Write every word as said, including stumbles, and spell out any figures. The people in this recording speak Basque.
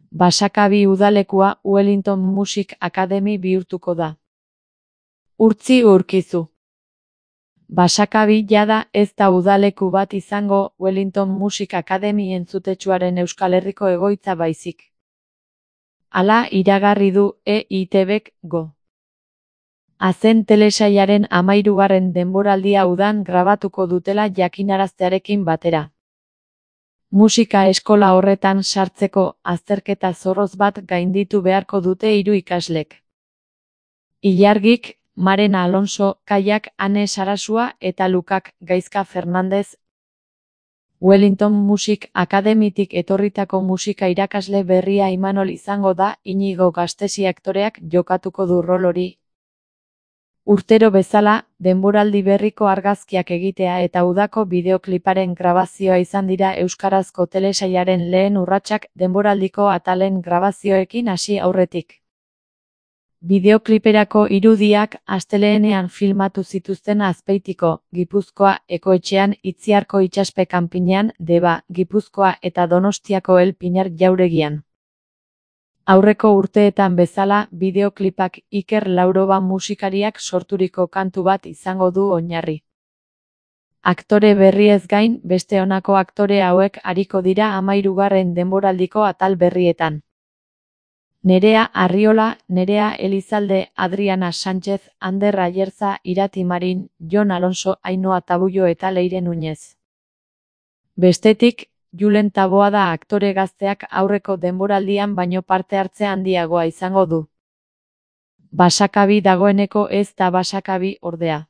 Basakabi udalekua Wellington Music Academy bihurtuko da. Urtzi Urkizu. Basakabi jada ez da udaleku bat izango Wellington Music Academy entzutetsuaren Euskal Herriko egoitza baizik. Hala iragarri du E I T Bk go. Azen telesailaren hamahirugarren denboraldia udan grabatuko dutela jakinaraztearekin batera. Musika eskola horretan sartzeko azterketa zorroz bat gainditu beharko dute hiru ikaslek. Ilargik, Marena Alonso, Kaiak, Ane Sarasua eta Lukak, Gaizka Fernandez. Wellington Music Academytik etorritako musika irakasle berria Imanol izango da, Inigo Gastesi aktoreak jokatuko du rol hori. Urtero bezala, denboraldi berriko argazkiak egitea eta udako bideokliparen grabazioa izan dira euskarazko telesailaren lehen urratsak denboraldiko atalen grabazioekin hasi aurretik. Bideokliperako irudiak astelehenean filmatu zituzten Azpeitiko, Gipuzkoa, Ekoetxean, Itziarko itsaspe kanpinean, Deba, Gipuzkoa eta Donostiako El Pinar jauregian. Aurreko urteetan bezala, bideoklipak Iker Lauroba musikariak sorturiko kantu bat izango du oinarri. Aktore berriez gain, beste honako aktore hauek ariko dira hamahirugarren denboraldiko atal berrietan. Nerea Arriola, Nerea Elizalde, Adriana Sánchez, Ander Ayerza, Irati Marin, Jon Alonso, Ainhoa Tabullo eta Leire Nuñez. Bestetik, Julen Taboada aktore gazteak aurreko denboraldian baino parte hartze handiagoa izango du. Basakabi dagoeneko ez da Basakabi ordea.